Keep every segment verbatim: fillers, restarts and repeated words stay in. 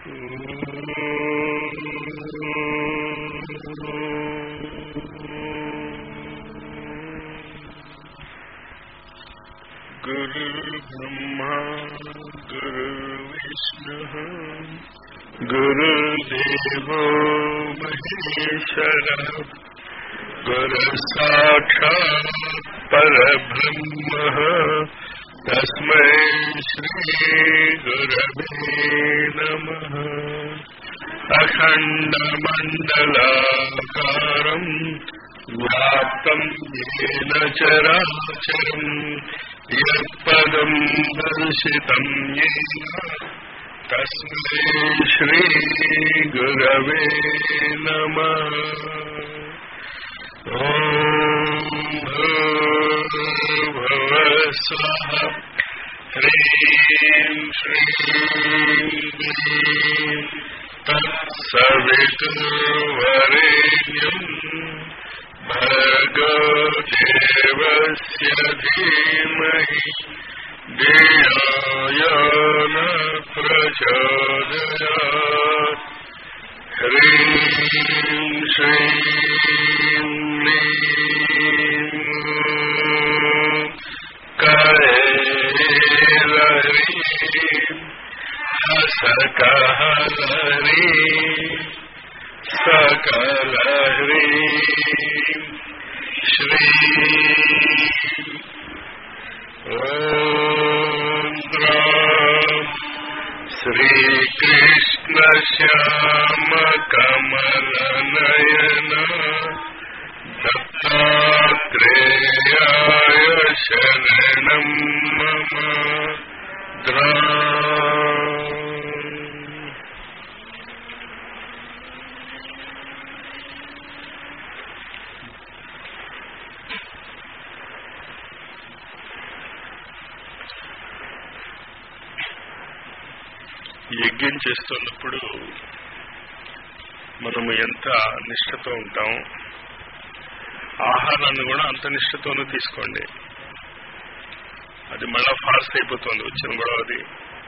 गुरु ब्रह्मा गुरु विष्णु गुरुदेवो महेश्वरः गुरु साक्षात् परब्रह्मः तस्मै श्री गुरवे नमः। अखण्डमण्डलाकारम् व्याप्तं येन चराचरम् यत्पदं दर्शितं येन तस्मै श्री गुरवे नमः। ॐ भूर्भुवः स्वः ह्रीं श्रीं क्लीं तत्सवितुर्वरेण्यं भर्गो देवस्य धीमहि धियो यो न प्रचोदयात्। ह्रीं श्रीं क्लीं कैलह्रीं हसकहलह्रीं सकलह्रीं श्रीं ॐ श्रीकृष्ण श्याम कमलनयन दत्तात्रेयाय शरणं मम द्रा। యజ్ఞం చేస్తున్నప్పుడు మనము ఎంత నిష్ఠతో ఉంటాం, ఆహారాన్ని కూడా అంత నిష్ఠతోనూ తీసుకోండి. అది మళ్ళా ఫాస్ట్ అయిపోతుంది వచ్చిన కూడా. అది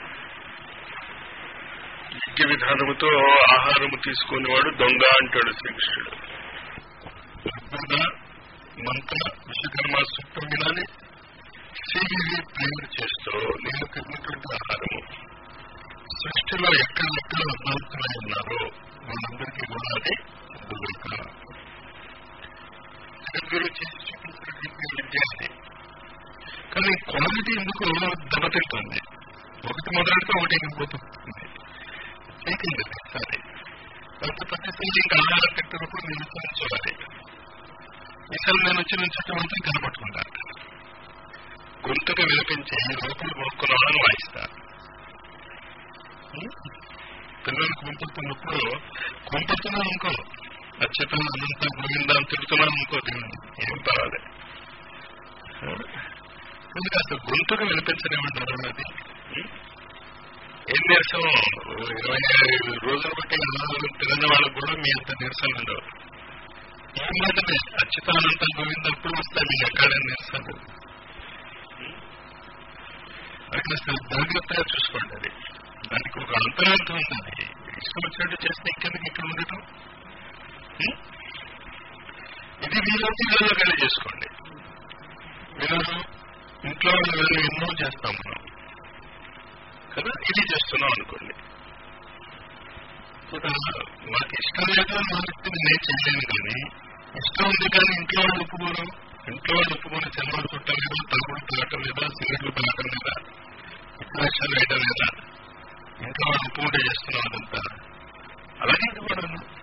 యజ్ఞ విధానముతో ఆహారము తీసుకునేవాడు దొంగ అంటాడు శ్రీకృష్ణుడు. మంత్ర విశ్వకర్మ సూక్తం వినాలి, శ్రీగిరి ప్రేయర్ చేస్తూ నేను తిన్నటువంటి ఆహారము సృష్టిలో ఎక్కడెక్కడ అద్భుతమై ఉన్నారో వాళ్ళందరికీ కూడా అది దొరక జగద్గురు చేసి చూపించినటువంటి విద్య అది. కానీ క్వాలిటీ ఎందుకు దెబ్బతింటుంది, ఒకటి మొదలెడితే ఒకటి ఎగిరిపోతుంది. చేయకండి సరే, అంత ప్రతిసారి ఇంకా ఆహారం పెట్టినప్పుడు నేను ఇస్తాను చూడాలి. ఈసారి నేను వచ్చి నేను చుట్టూ అంతా కనపట్టుకుంటా, గొంతుగా వినిపించి లోపల మొక్కున్నాను వాయిస్తా. పిల్లలు కుంపడుతున్నప్పుడు కుంపడుతున్నాను అనుకో, అచ్యుతాను అనంత గోవిందా అని తిడుతున్నాను అనుకో, ఏం పర్వాలే. ఎందుకు అసలు గొంతుగా వినిపించనివ్వంటారు. అది ఏం నీరసం, ఇరవై ఐదు రోజులు బట్టి అన్నదానం తిరిగిన వాళ్ళకు కూడా మీ అంత నీరసం ఉండవు. ఈ మాటనే అచ్యుతానంత గోవింద అప్పుడు వస్తాయి మీకు ఎక్కడే నీరసాలు. అక్కడ జాగ్రత్తగా చూసుకోండి. అది దానికి ఒక అంతరార్థం ఉంది. ఇష్టం వచ్చినట్టు చేస్తే ఇంకెందుకు ఇక్కడ ఉండటం. ఇది వీళ్ళకి ఇళ్ళలో కలిగి చేసుకోండి. వీళ్ళు ఇంట్లో వాళ్ళు ఎన్నో చేస్తాం మనం కదా, ఇది చేస్తున్నాం అనుకోండి. మాకు ఇష్టం లేదు అని మాకు నేను చేయలేను, కానీ ఇష్టం ఉంది. కానీ ఇంట్లో వాళ్ళు ఒప్పుకోరు. ఇంట్లో వాళ్ళు ఒప్పుకొని సినిమాలు చుట్టం లేదా, తలుపులు తాగటం లేదా, సిగరెట్లు తాగటం లేదా, విషయాలు వేయటం లేదా, ఇంట్లో వాళ్ళు ఒప్పుకుంటే చేస్తున్నాం అదంతా. అలాగే కూడా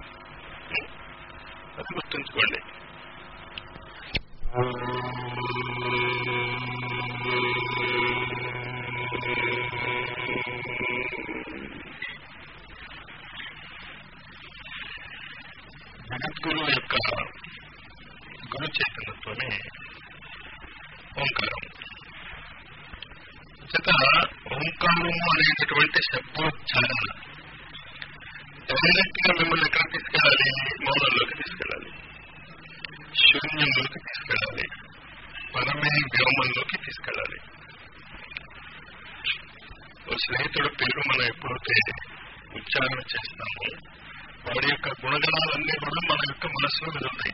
అది గుర్తుంచుకోండి. జగద్గురు యొక్క గురు చైతన్యంతోనే ఓంకారం చేత ఓంకారము అనేటటువంటి శబ్దోచ్చారణ డైరెక్ట్ గా మిమ్మల్ని ఎక్కడ తీసుకెళ్ళాలి, మౌనంలోకి తీసుకెళ్ళాలి, శూన్యంలోకి తీసుకెళ్ళాలి, పరమే వ్యోమంలోకి తీసుకెళ్ళాలి. ఓ స్నేహితుడు పేరు మనం ఎప్పుడైతే ఉచ్చారణ చేస్తామో వాడి యొక్క గుణగణాలన్నీ కూడా మన యొక్క మనసులో మెదులుతాయి.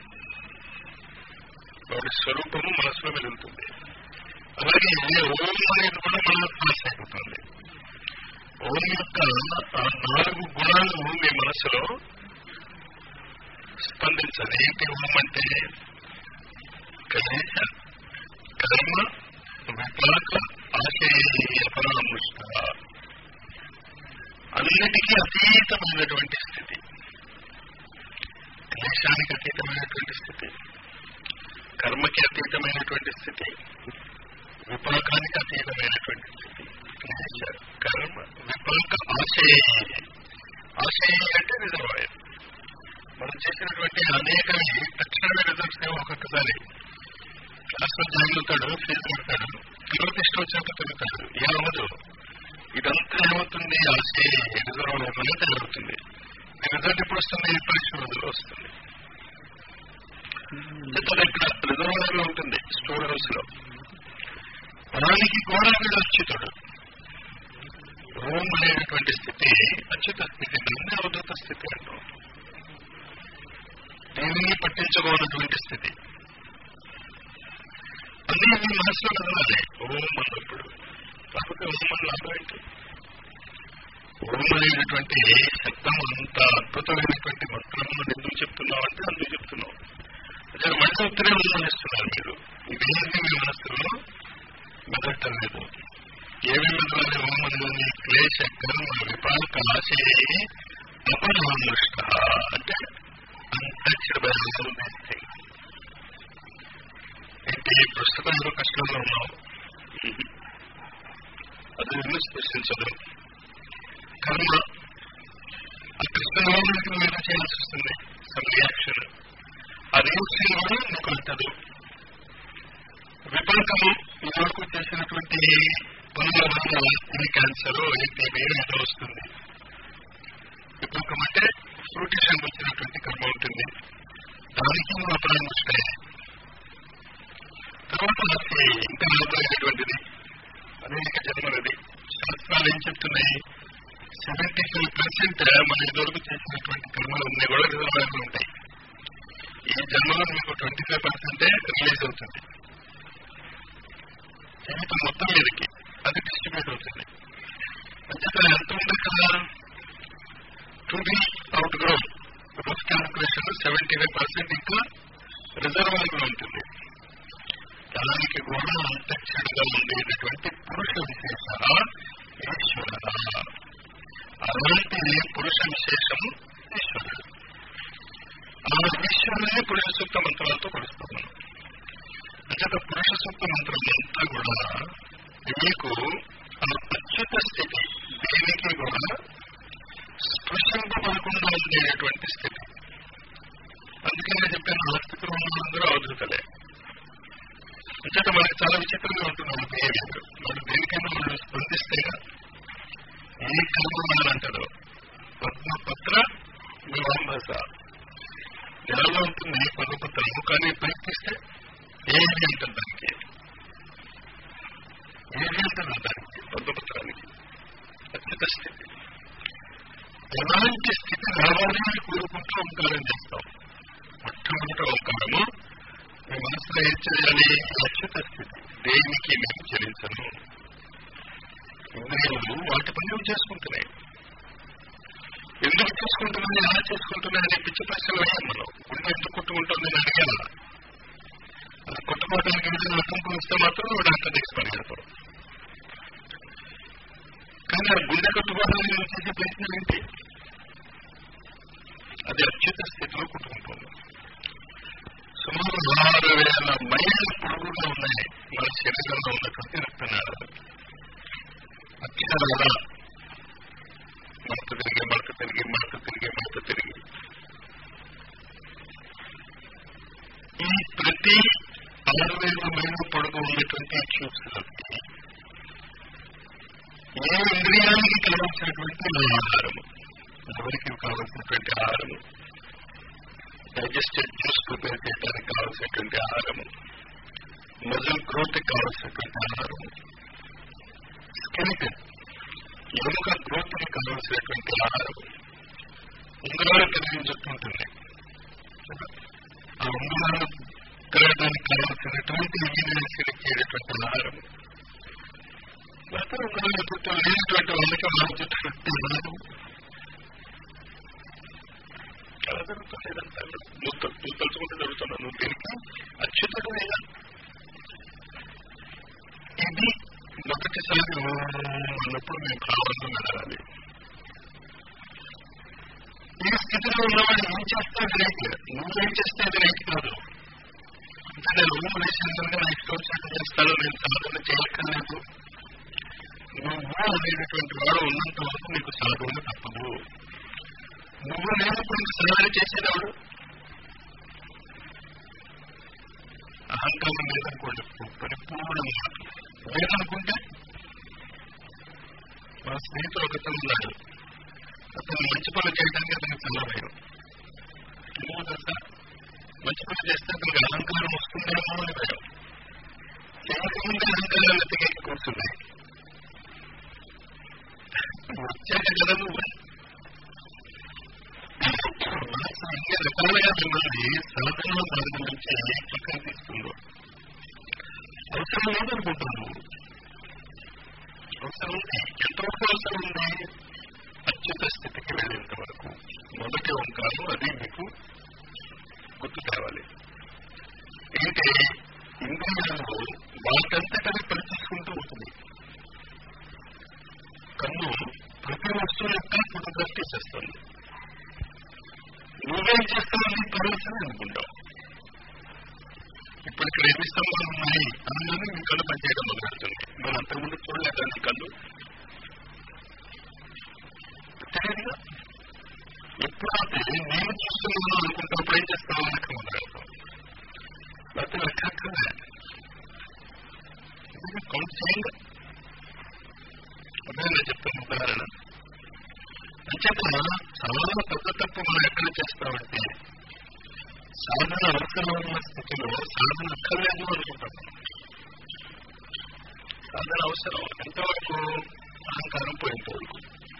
వాడి స్వరూపము మనసులో మెదులుతుంది. అలాగే ఓం అనేది కూడా మన మనసు అయిపోతుంది. ఓం యొక్క ఆ నాలుగు గుణాలు మీ మనసులో స్పందించాలి. ఏంటి ఓం అంటే? క్లేశ, కర్మ, విపాక, ఆశయపరామృష్ట, అన్నిటికీ అతీతమైనటువంటి స్థితి. క్లేశానికి అతీతమైనటువంటి స్థితి, కర్మకి అతీతమైనటువంటి స్థితి, విపాకానికి అతీతమైనటువంటి స్థితి. క్లేశ, కర్మ, విపాక, ఆశయ. ఆశయ అంటే రిజర్వాయర్. మనం చేసినటువంటి అనేక తక్షణమే రిజల్ట్స్ ఒక్కొక్కసారి క్లాస్లో జాయిన్ అవుతాడు, ఫీజు కడతాడు, తర్వాత ఇష్టం వచ్చినట్టు తిరుగుతాడు. ఏమవదు. ఇదంతా ఏమవుతుంది? ఆశయ రిజర్వాయర్ వల్ల తయారవుతుంది. మీ రిజల్ట్ ఎప్పుడు వస్తుంది? పరీక్ష రోజుల్లో వస్తుంది. అది ఇక్కడ రిజర్వాయర్ లో ఉంటుంది, స్టోర్ హౌస్ లో. దానికి కూడా వీడు అచ్యుతుడు. ఓం అనేటువంటి స్థితి అచ్యుత స్థితి, నన్ను అవధూత స్థితి అంటాం. దేనిని పట్టించుకోవాలన్నటువంటి స్థితి. అన్నీ మీ మనసులో కదలాలి ఓం అన్నప్పుడు. కాకపోతే ఓం అని లాభం ఏంటి? ఓం అనేటువంటి శబ్దం అంత అద్భుతమైనటువంటి మంత్రము ఎందుకు చెప్తున్నావు అంటే అందుకు చెప్తున్నావు. అదే మళ్ళీ ఉత్తరే అనుమానిస్తున్నారు మీరు. ఇదేంటి మీ మనస్సులో మెదట్టం లేదు. ఏమేమి మెదలాలి? ఓం అనేది క్లేశ, కర్మ, విపాక, ఆశయ, అపరామృష్ట అంటే untouched by all these things. ఏంటి? ప్రస్తుతం ఏదో కష్టంలో ఉన్నావు, అది నిన్ను స్పృశించదు. కర్మ, ఆ కష్టంలో నువ్వు ఏదో చేయాల్సి వస్తుంది, సమ్ రియాక్షన్. ఆ రియాక్షన్ కూడా నీకు అంటదు. విపాకము, ఇదివరకు చేసినటువంటి పనుల వల్ల ఇది క్యాన్సర్, ఏంటి ఏదో వస్తుంది. విపాకం అంటే ఫ్రూటిషన్ వచ్చినటువంటి కర్మ ఉంటుంది, దానికి నువ్వు అపరామృష్టాయి. తర్వాత ఇంకా లాభమైనటువంటిది అనేక జన్మలది. శాస్త్రాలు ఏం చెప్తున్నాయి? సెవెంటీ ఫైవ్ పర్సెంట్ మన ఇదివరకు చేసినటువంటి కర్మలు ఉన్నాయి కూడా రిజర్వాయర్లు ఉంటాయి. ఈ జన్మలో మీకు ట్వంటీ ఫైవ్ పర్సెంటే రిలీజ్ అవుతుంది. జీవితం మొత్తం మీదకి అది డిస్ట్రిబ్యూట్ అవుతుంది. అంచేత ఎంత ఉంది కదా? To be out grow rough calculation seventy five percent ఇంకా రిజర్వాయర్ లో ఉంటుంది. దానికి కూడా అంతక్షుడిగా ఉండేటటువంటి పురుష విశేష ఈశ్వర. అలాంటి పురుష విశేషము ఈశ్వరుడు. ఆ ఈశ్వరుని పురుష సూక్త మంత్రాలతో కొలుస్తున్నాను. అంచేత పురుష సూక్త మంత్రం అంతా కూడా మీకు ఆ అచ్యుత స్థితి, దేనికి కూడా స్పృశింపబడకుండా ఉండేటటువంటి స్థితి. అందుకే నేను చెప్పాను, ఆస్తికులు ఉన్నందరూ అవధూతలే. అంచేత మనకి చాలా విచిత్రంగా ఉంటుంది వాళ్ళ బిహేవియర్. వాళ్ళు దేనికైనా వాళ్ళు స్పందిస్తేగా ఏ కర్మ అంటారు. పద్మపత్ర వివాంభస నెలలో ఉంటుంది పద్మపత్రము, కానీ ప్రయత్నిస్తే ఏది అంటారు దానికి, ఏది అంటారు దానికి పద్మపత్రానికి. అత్యుత స్థితి. ఎలాంటి స్థితి రావాలి అని కోరుకుంటూ ఓంకారం చేస్తాం. మొట్టమొదటి ఓంకారము మీ మనసులో ఏం చేయాలి? అచ్యుత స్థితి. దేనికి మేము చెల్లించను. ఇంద్రియాలు వాటి పనులు చేసుకుంటున్నాయి. ఎందుకు చేసుకుంటున్నాయి, ఎలా చేసుకుంటున్నాయి అనే పిచ్చి ప్రశ్నలు అయ్యాం మనం. గుండె ఎందుకు కొట్టుకుంటుంది అని అడిగాల. అది కొట్టుకోవడానికి ఏదైనా అర్థం వస్తే మాత్రం డాక్టర్ దగ్గర పరిగెడతారు. కానీ ఆ గుండె కొట్టుకోవడానికి నువ్వు చేసే ప్రయత్నం ఏంటి? అది అత్యుత స్థితిలో కొట్టుకుంటుంది. సుమారు ఆరు వేల మైళ్ళ పొడుగుగా ఉన్నాయి మన శరీరంలో ఉన్నటువంటి రక్తనాళాలు. అక్షరాల మడత తిరిగి మడత తిరిగి మడత తిరిగి మడత తిరిగి ఈ ప్రతి ఆరు వేల మైళ్ళ పొడుగు ఉన్నటువంటి ట్యూబ్స్ ఏ ఇంద్రియానికి కావలసినటువంటి ఆహారము, ఎవరికి కావలసినటువంటి ఆహారము, డైజెస్టెడ్ జ్యూస్ ప్రిపేర్ చేయడానికి కావలసినటువంటి ఆహారము, మజిల్ గ్రోత్ కావలసినటువంటి ఆహారము, స్కెలిటన్ ఎముక గ్రోత్ కి కావాల్సినటువంటి ఆహారం ఉంగరాలు కలిగించుకుంటుంది. ఆ ఉంగరాలు కలగడానికి కావాల్సినటువంటి ఇచ్చేటటువంటి ఆహారం లేకపోతే ఉంగరాలు చుట్టూ లేనటువంటి వాళ్ళకి వాళ్ళ చుట్టూ ఆహారం ఎలా జరుగుతుంది? ఇదంతా నువ్వు నువ్వు తలుచుకుంటూ జరుగుతున్నావు. నువ్వు దీనికి అచ్యుతుడు లేదా? ఇది మొదటిసారి అన్నప్పుడు మేము భావంలో వెళ్ళాలి. ఈ స్థితిలో ఉన్నవాడు ఏం చేస్తాడు రైట్, నువ్వేం చేస్తే అది రైట్ కాదు. అంటే నేను ఊరు వేసినందుకు రైట్ కోర్సు చేస్తాను, నేను సాధన చేయక్కర్లేదు. నువ్వు అనేటటువంటి వాడు ఉన్నంత వరకు నీకు సాధన తప్పదు. నువ్వు లేనప్పుడు సాధన చేసేవాడు అహంకారం లేదనుకోండి, పరిపూర్ణంగా లేదనుకుంటే మా స్నేహితుడు ఒకతను ఉన్నాడు. అతను మంచి పనులు చేయడానికి అతనికి చాలా భయం. ఎందుకు తెలుసా? మంచి పనులు చేస్తే అతనికి అహంకారం వస్తుందేమో అని భయం. చేయకముందే అహంకారాలు ఎత్తికెక్కి కూర్చున్నాయి. వచ్చాక కదా నువ్వు మనసు ఎన్ని రకాలుగా మిమ్మల్ని సాధన సాధన నుంచి పక్కన తీసుకుందో అవసరం లేదనుకుంటున్నావు. అవసరం ఉంది. ఎంతవరకు అవసరం ఉంది? అత్యుత స్థితికి వెళ్ళేంత వరకు. మొదటి ఓంకారం అది మీకు గుర్తు తేవాలి. ఏంటి? ఇంద్రియాలు వాటంతటవి పనిచేసుకుంటూ ఉంటుంది. కన్ను ప్రతి వస్తువు యొక్క ఫోటోగ్రఫీ చేస్తుంది. నువ్వేం చేస్తావని పర్వసని అనుకుంటావు. ఇప్పుడు ఇక్కడ ఎన్ని స్తంభాలు ఉన్నాయి అందులోనే మీ కళ్ళు పనిచేయడం మొదలెడుతుంది. మనం అంతకుముందు చూడలేదా నీ కళ్ళు? తెలియదుగా. ఎప్పుడైతే నేను చూస్తున్నాను అనుకుంటున్నప్పుడు ఏం చేస్తావు? లెక్క మొదలెడతాం. లేకపోతే లెక్క అక్కర్లే, కౌంట్ చేయండి. అదే నేను చెప్తాను ఉదాహరణ. అంచేత చాలా పెద్ద తప్పు మనం ఎక్కడ చేస్తామంటే సాధన అవసరం ఉన్న స్థితిలో సాధన అక్కర్లేదు అనుకుంటాం. సాధన అవసరం ఎంతవరకు? అహంకారం పోయేంత వరకు.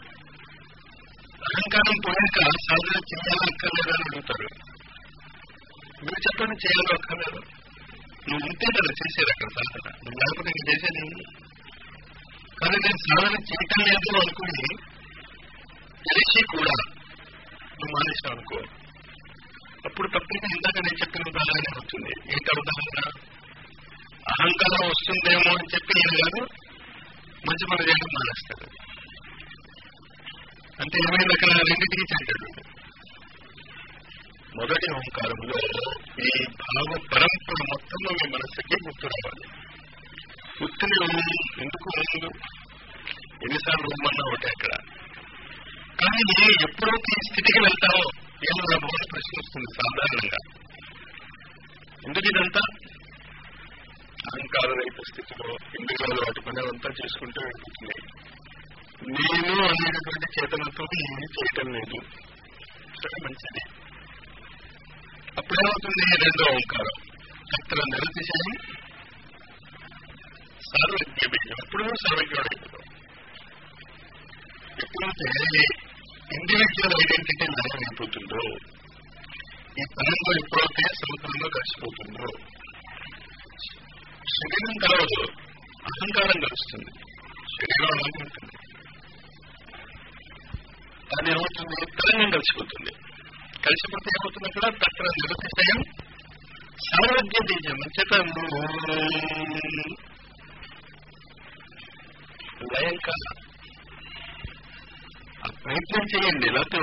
అహంకారం పోయాక సాధన చేయాలా అక్కర్లేదని అడుగుతారు. మీరు చెప్పండి, చేయాలో అక్కర్లేదు. నువ్వు ఉంటే కదా చేసేది అక్కడ సాధన. నువ్వు లేకపోతే నేను చేసేది. కానీ నేను సాధన చేయటం లేదు అనుకుని తెలిసి కూడా నువ్వు మానేసావు అనుకో, అప్పుడు తప్పని ఇందాక నేను చెప్పిన ఉదాహరణ అవుతుంది. ఏంటి ఉదాహరణ? అహంకారం వస్తుందేమో అని చెప్పి ఈయన గారు మంచి పని చేయడం మానేస్తాడు. అంటే ఏమైంది అక్కడ? రెండింటికి చెందాడు. మొదటి ఓంకారంలో ఈ భావ పరంపర మొత్తంలో మీ మనస్సుకి గుర్తు రావాలి. గుర్తుని ఎందుకు ముందు ఎన్నిసార్లు రూమన్నా ఒకటి అక్కడ. కానీ ఎప్పుడైతే ఈ స్థితికి వెళ్తావో ఏం లాభం అని ప్రశ్న వస్తుంది సాధారణంగా. ఎందుకు ఇదంతా? అహంకార రహిత స్థితిలో ఇంద్రియాలు వాటి పని అంతా చేసుకుంటూ వెళ్ళిపోతుంది. నేను అనేటటువంటి చేతనతో ఏమీ చేయటం లేదు. సరే, మంచిది. అప్పుడేమవుతుంది? రెండో ఓంకారం అక్కడ నిరతిశయం సర్వజ్ఞ బీజం. ఎప్పుడు సర్వజ్ఞుడు అయిపోతాం. ఎప్పుడైతే ఇండివిజువల్ ఐడెంటిటీ లయం అయిపోతుందో, ఈ తరంలో ఎప్పుడైతే సముద్రంలో కలిసిపోతుందో, శరీరం కలవదు, అహంకారం కలుస్తుంది. శరీరం అలాగే ఉంటుంది. అది ఏమవుతుంది? తరంగం కలిసిపోతుంది. కలిసిపోతే ఏమవుతుంది? అక్కడ తక్కువ నిరతిశయం సర్వజ్ఞ బీజం. అంచేత లయం కాదు. ఆ ప్రయత్నం చేయండి. లేకపోతే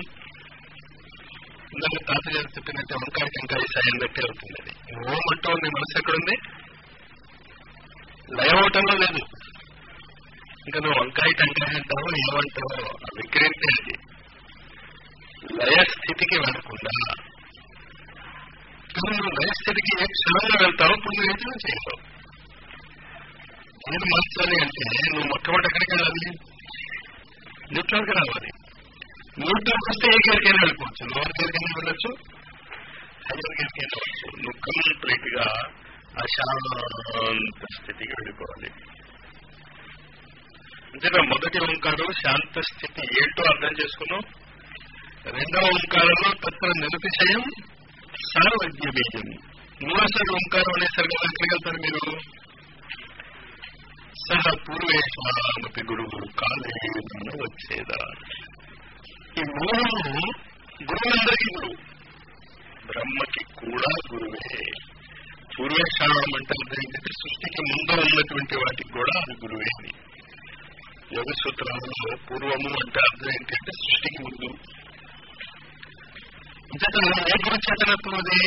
ఇందాక తాతగారు చెప్పినట్టే వంకాయ టెంకాయ సాయం బట్టే అవుతుంది. అది ఓం అంటూ ఉంది. మనసు ఎక్కడుంది? లయం అవటంలో లేదు. ఇంకా నువ్వు వంకాయ టెంకాయ అంటావో ఏమంటావో విక్రేంతే. అది లయ స్థితికి వెళ్లకుండా నువ్వు లయ స్థితికి ఏ క్షణంగా వెళ్తావో ఇప్పుడు నువ్వు ఏదైనా చేయగలవు. నేను మార్చాలి అంటే నువ్వు మొట్టమొదటి ఎక్కడికి వెళ్ళాలి? న్యూట్రల్గా రావాలి. న్యూట్రల్ వస్తే ఏ గేర్కైనా వెళ్ళిపోవచ్చు. లోవర్ గేర్కైనా వెళ్ళొచ్చు, హైయర్ గేర్కైనా వెళ్ళచ్చు. నువ్వు కంప్లీట్ గా అశాంత స్థితికి వెళ్ళిపోవాలి. అంటే మొదటి ఓంకారం శాంత స్థితి ఏంటో అర్థం చేసుకున్నాం. రెండవ ఓంకారంలో తత్వ నిరతిశయం సార్వజ్ఞ బీజం. మూడోసారి ఓంకారం అనేసరికి ఎక్కడికి వెళ్తారు మీరు? సహ పూర్వేశ్వరామపి గురువు కాలే వచ్చేదా. ఈ మూడు గురువులందరికీ గురువు, బ్రహ్మకి కూడా గురువే. పూర్వేశ్వరం అంటే ఏంటంటే సృష్టికి ముందు ఉన్నటువంటి వాటికి కూడా అది గురువే అని. యోగ సూత్రాలలో పూర్వము అంటే అర్థం ఏంటంటే సృష్టికి ముందు. అంతేత ఏ గురు చేతనత్వం అది?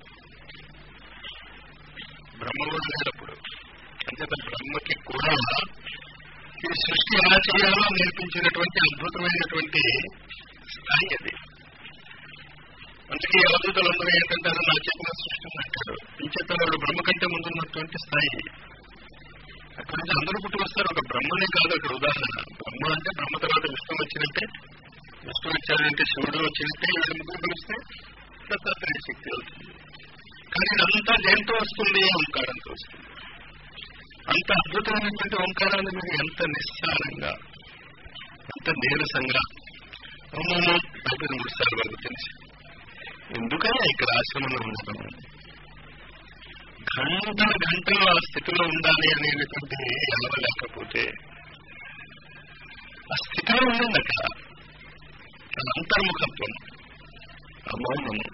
బ్రహ్మలో లేనప్పుడు. అంతేత బ్రహ్మకి కూడా ఈ సృష్టి ఎలా చేయాలో నేర్పించినటువంటి అద్భుతమైనటువంటి స్థాయి అది. అందుకే అవధూతలందరూ ఏంటంటారు, నా చేతిలో సృష్టి అంటారు. ఈ చేతలో బ్రహ్మ కంటే ముందున్నటువంటి స్థాయి. అక్కడి నుంచి అందరూ పుట్టుకొస్తారు. ఒక బ్రహ్మనే కాదు అక్కడ ఉదాహరణ. బ్రహ్మ అంటే బ్రహ్మ తర్వాత విష్ణు వచ్చినట్టే, విష్ణు వచ్చాడంటే శివుడు వచ్చినట్టే, వీళ్ళు ముగ్గురు కలిస్తే దత్తాత్రేయ శక్తి అవుతుంది. కానీ ఇదంతా దేంతో వస్తుంది? ఓంకారంతో వస్తుంది. అంత అద్భుతమైనటువంటి ఓంకారాన్ని మీరు ఎంత నిస్సారంగా, ఎంత నీరసంగా ఓమోమో అయిపోయిన మూడు సార్లు వరకు తెలిసి ఎందుకని ఇక్కడ ఆశ్రమంలో ఉండడం, గంటల గంటలు ఆ స్థితిలో ఉండాలి అనేటువంటి ఎలవలేకపోతే ఆ స్థితిలో ఉండండి. అక్కడ అంతర్ముఖత్వం, ఆ మౌనము.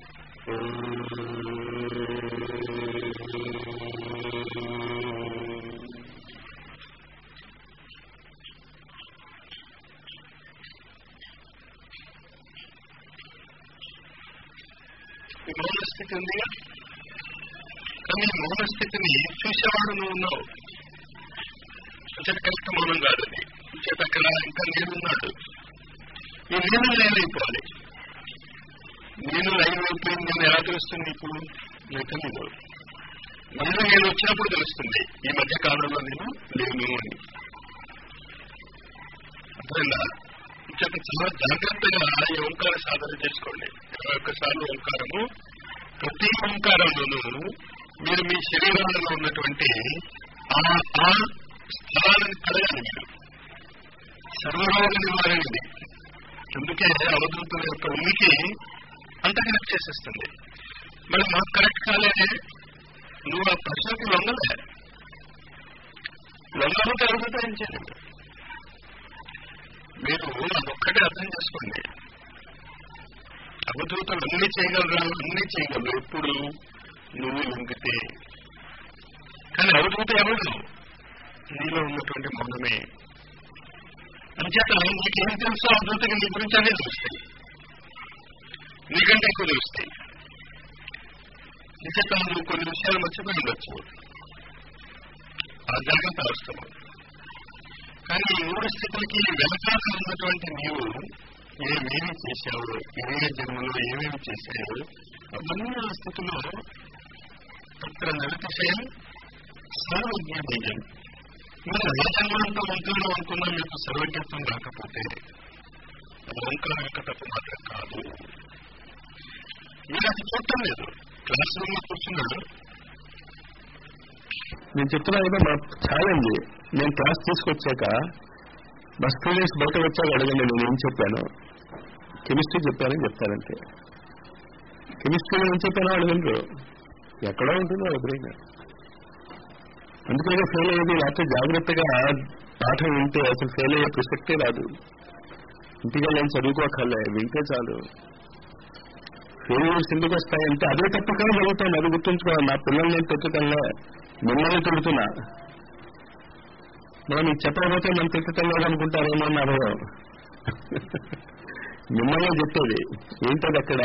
మౌన స్థితి ఉందిగా, కానీ మౌన స్థితిని చూసేవాడు నువ్వు ఉన్నావు. అంచేత కరెక్ట్ మౌనం కాదు అది. అంచేత అక్కడ ఇంకా నేనున్నాడు. ఈ నేను లైవ్ నేను లైవ్ అయిపోయింది. నేను ఎలా తెలుస్తుంది ఇప్పుడు? నేను తెలియదు. మళ్ళీ నేను వచ్చినప్పుడు తెలుస్తుంది ఈ మధ్య కాలంలో నేను లేను అని. అర్థమైందా? అంచేత చాలా జాగ్రత్తగా ఈ ఓంకార సాధన చేసుకోండి. ఇరవై ఒక్కసార్లు ఓంకారము. ప్రతి ఓంకారంలోనూ మీరు మీ శరీరంలో ఉన్నటువంటి ఆ ఆ స్థలాలను కలగాలి. మీరు సర్వరోగ నివారణది. అందుకే అవధూతుల యొక్క ఉనికి అంత కరెక్ట్ చేసేస్తుంది. మరి మాకు కరెక్ట్ కాలేదే, నువ్వు ఆ ప్రశ్నకు లొంగలే. లొంగకపోతే అవధూత ఏం చేయండి. మీరు అదొక్కటే అర్థం చేసుకోండి. అవధూతలు అన్ని చేయగలరా? అన్ని చేయగలరు ఎప్పుడు నువ్వు లొంగితే. కానీ అవధూత ఎవరు? నీలో ఉన్నటువంటి మౌనమే. అంచేత నీకేం తెలుసో అవధూతకి నీ గురించి అనే తెలుస్తాయి, నీకంటే ఎక్కువ తెలుస్తాయి. నిజంగా నువ్వు కొన్ని విషయాలు మర్చిపోయి ఉండొచ్చు, ఆ జాగ్రత్త అవసరం. కానీ ఈ మూడు స్థితులకి వెనకాల ఉన్నటువంటి నీవు ఏమేమి చేశావు, ఏ జన్మలో ఏమేమి చేశావు, అవన్నీ ఆ స్థితిలో అక్కడ నిరతిశయం సర్వజ్ఞ బీజం. మీరు ఏ జన్మలంతా మంత్రులు అనుకున్నా మీకు సర్వజ్ఞత్వం రాకపోతే అది ఓంకారం యొక్క తప్పు మాత్రం కాదు. మీరు అది చూడటం లేదు. క్లాస్ రూమ్ లో కూర్చున్నాడు. నేను చెప్తున్నా కదా, మా ఛాలెంజ్. నేను క్లాస్ తీసుకొచ్చాక మా స్టూడెంట్స్ బయట వచ్చాక అడగండి నేను ఏం చెప్పాను. కెమిస్ట్రీ చెప్పానని చెప్తారంటే, కెమిస్ట్రీలో ఏం చెప్పానో అడగండి. ఎక్కడో ఉంటుందో వాళ్ళ బ్రెయిన్. అందుకనే ఫెయిల్ అయ్యేది. లేకపోతే జాగ్రత్తగా పాఠం వింటే అసలు ఫెయిల్ అయ్యే ప్రసక్తే రాదు. ఇంటికి వెళ్ళని చదువుకోకర్లే, వింటే చాలు. ఫెయిల్యూర్స్ ఎందుకు వస్తాయంటే అదే తప్పకనే జరుగుతాను. అది గుర్తుంచుకోవాలి. నా పిల్లల్ని నేను తిట్టటంలే, మిమ్మల్ని తిడుతున్నా. మనం మీకు చెప్పకపోతే మనం తిట్టటం లేదనుకుంటారేమో అని అర్థం. మిమ్మల్ని చెప్పేది ఏంటది? అక్కడ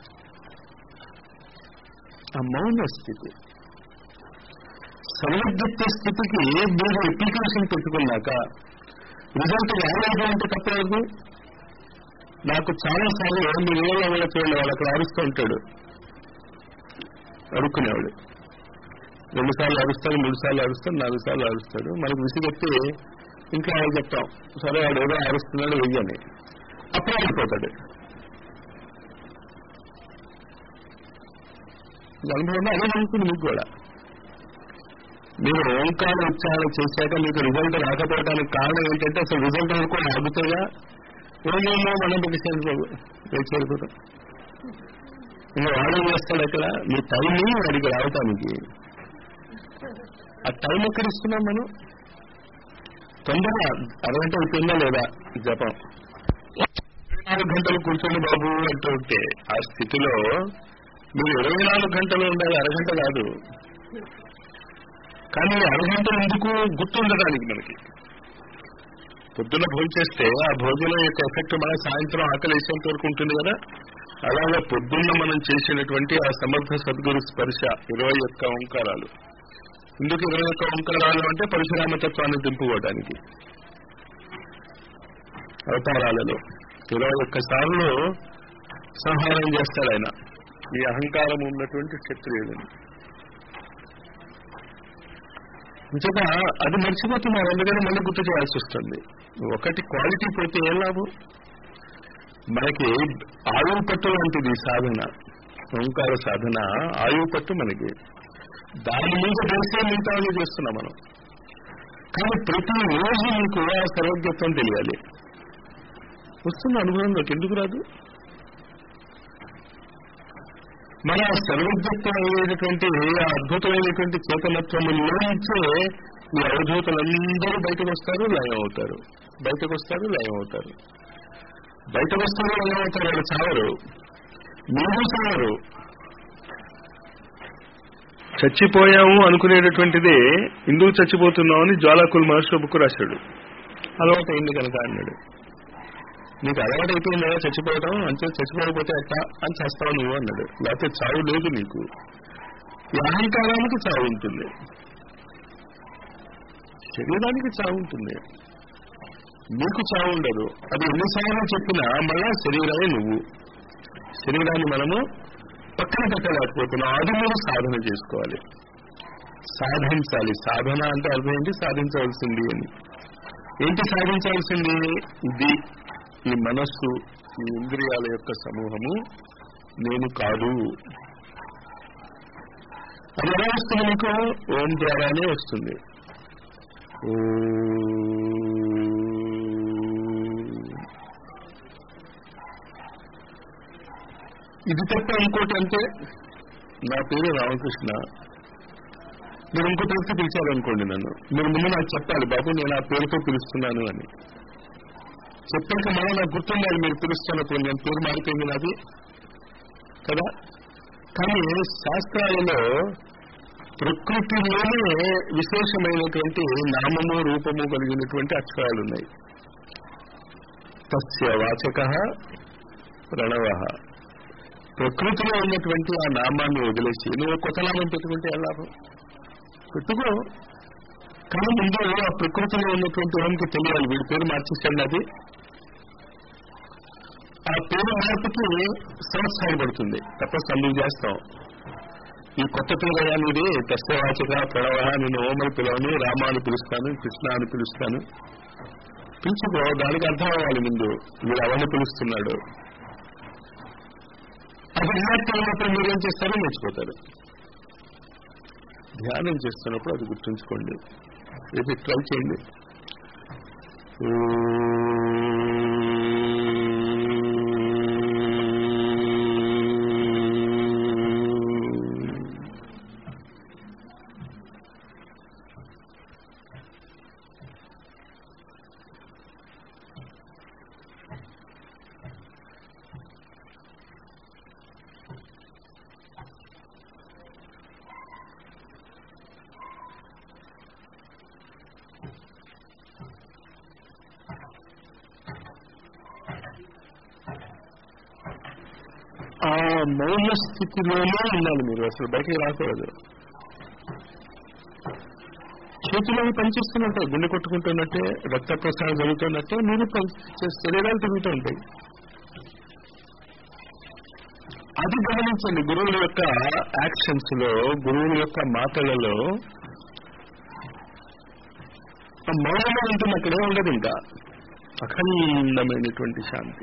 ఆ మౌన స్థితి, సర్వజ్ఞత్వ స్థితికి మీరు అప్లికేషన్ పెట్టుకున్నాక రిజల్ట్ రాలేదు అంటే తప్పలేదు. నాకు చాలా సార్లు మీరు ఏళ్ళ వల్ల చేయాలి, వాళ్ళు అక్కడ అరుస్తూ ఉంటాడు, అరుక్కునేవాడు. రెండు సార్లు అరుస్తాడు, మూడు సార్లు అరుస్తాడు, నాలుగు సార్లు అరుస్తాడు. మనకు విసిగెత్తి ఇంకా ఆయన చెప్తాం, సరే వాడు ఏదో అరుస్తున్నాడు వెయ్యని. అప్పుడు ఆడిపోతాడు. అనుభవం అదే అనుకుంది మీకు కూడా. మీరు ఓంకార ఉచ్చారణ చేశాక మీకు రిజల్ట్ రాకపోవడానికి కారణం ఏంటంటే అసలు రిజల్ట్ వరకు ఆగుతాయా ఏమేమో మనం చేరిపోతాం. ఇంకా వాడు చేస్తాడు అక్కడ మీ టైంని వాడికి రావటానికి. ఆ టైం ఎక్కడ ఇస్తున్నాం మనం? తొందరగా అరగంట అయిపోయిందా లేదా జపం, ఇరవై నాలుగు గంటలు కూర్చొని బాబు అంటూ ఉంటే ఆ స్థితిలో మీరు ఇరవై నాలుగు గంటలు ఉండాలి, అరగంట కాదు. కానీ అరగంట ఎందుకు గుర్తుండడానికి మనకి పొద్దున్న భోజనం చేస్తే ఆ భోజనం యొక్క ఎఫెక్ట్ మన సాయంత్రం ఆకలి వేసేంత వరకు ఉంటుంది కదా. అలాగే పొద్దున్న మనం చేసినటువంటి ఆ సమర్థ సద్గురు స్పర్శ ఇరవై ఒక్క ఓంకారాలు. ఎందుకు ఇరవై ఒక్క ఓంకారాలు అంటే పరశురామతత్వాన్ని దింపుకోవడానికి. అవతారాలలో ఇరవై ఒక్క సార్లు సంహారం చేస్తాడు ఆయన ఈ అహంకారం ఉన్నటువంటి క్షత్రియుడిని. ఇంతగా అది మర్చిపోతున్నారు, అందుకని మళ్ళీ గుర్తు చేయాల్సి వస్తుంది. ఒకటి క్వాలిటీ పోతే ఏం లాభం? మనకి ఆయువు పట్టు లాంటిది సాధన, ఓంకార సాధన ఆయువు పట్టు మనకి. దాని మీద దేశం మిగతాన్ని చేస్తున్నాం మనం. కానీ ప్రతి రోజు మీకు ఆ సర్వజ్ఞత్వం తెలియాలి. వస్తున్న అనుభవంలోకి ఎందుకు రాదు? మన సర్వజ్ఞత్వం అనేటటువంటి ఆ అద్భుతమైనటువంటి చేతనత్వములోంచే ఈ అవధూతులందరూ బయటకు వస్తారు, లయం అవుతారు, బయటకు వస్తారు, లయం అవుతారు, బయటకు వస్తారు, లయం అవుతారు. వాళ్ళు చావరు, మీరు చావరు. చచ్చిపోయాము అనుకునేటటువంటిది ఎందుకు చచ్చిపోతున్నావు అని జ్వాలాకుల్ మహర్షి బుక్ రాశాడు. అలవాటు అయింది కనుక అన్నాడు. నీకు అలవాటు అయిపోయిందా చచ్చిపోవటం, అంటే చచ్చిపోకపోతే ఎట్లా అని చేస్తావు నువ్వు అన్నాడు. లేకపోతే చావు లేదు నీకు. ఈ అహంకారానికి చావు ఉంటుంది, శరీరానికి చావు ఉంటుంది, నీకు చావు ఉండదు. అది ఎన్నిసార్లు చెప్పినా మళ్ళా శరీరమే నువ్వు. శరీరాన్ని మనము పక్కన పెట్టలేకపోతున్నాం. అది మీరు సాధన చేసుకోవాలి, సాధించాలి. సాధన అంటే అర్థం ఏంటి? సాధించవలసింది అని. ఏంటి సాధించవలసింది? ఇది ఈ మనస్సు, ఈ ఇంద్రియాల యొక్క సమూహము నేను కాదు. అది ఎలా వస్తుంది మీకు? ఓం ద్వారానే వస్తుంది. ఇది తప్ప ఇంకోటి అంటే నా పేరు రామకృష్ణ, మీరు ఇంకో పేరుతో పిలిచారనుకోండి నన్ను, మీరు ముందు నాకు చెప్పాలి బాబు నేను ఆ పేరుతో పిలుస్తున్నాను అని. చెప్పాక మనం నాకు గుర్తుండాలి మీరు పిలుస్తున్నప్పుడు నేను పేరు మారిపోయింది నాది కదా. కానీ శాస్త్రాలలో ప్రకృతిలోనే విశేషమైనటువంటి నామము రూపము కలిగినటువంటి అక్షరాలు ఉన్నాయి. తస్య వాచకః ప్రణవః. ప్రకృతిలో ఉన్నటువంటి ఆ నామాన్ని వదిలేసి నువ్వు కొత్త నామం పెట్టుకుంటే ఎలా పెట్టుకో. కానీ ముందు ఆ ప్రకృతిలో ఉన్నటువంటి వానికి తెలియాలి వీడి పేరు మార్చేసాడు అది. ఆ పేరు మార్పుకి సంవత్సరాలు పడుతుంది, తప్ప అందుకు చేస్తాం. ఈ కొత్త పేరు అనేది తస్యవాచక ప్రణవ, నేను ఓమని పిలవని, రామ అని పిలుస్తాను, కృష్ణ అని పిలుస్తాను. పిలుచుకో, దానికి అర్థం అవ్వాలి ముందు వీడు అవన్నీ పిలుస్తున్నాడు. అది రియాక్ట్ అయినప్పుడు మీరేం చేస్తారో నేర్చుకోతారు. ధ్యానం చేస్తున్నప్పుడు అది గుర్తుంచుకోండి, రేపు ట్రై చేయండి. ఆ మౌన స్థితిలోనే ఉండాలి మీరు, అసలు బయటికి రాకూడదు. చేతులు పనిచేస్తున్నట్టే, గుండె కొట్టుకుంటున్నట్టే, రక్త ప్రసారం జరుగుతున్నట్టే మీరు శరీరాలు తిరుగుతూ ఉంటాయి. అది గమనించండి. గురువుల యొక్క యాక్షన్స్ లో, గురువుల యొక్క మాటలలో మౌనంగా ఉంటుంది, అక్కడే ఉండదు. ఇంకా అఖండమైనటువంటి శాంతి.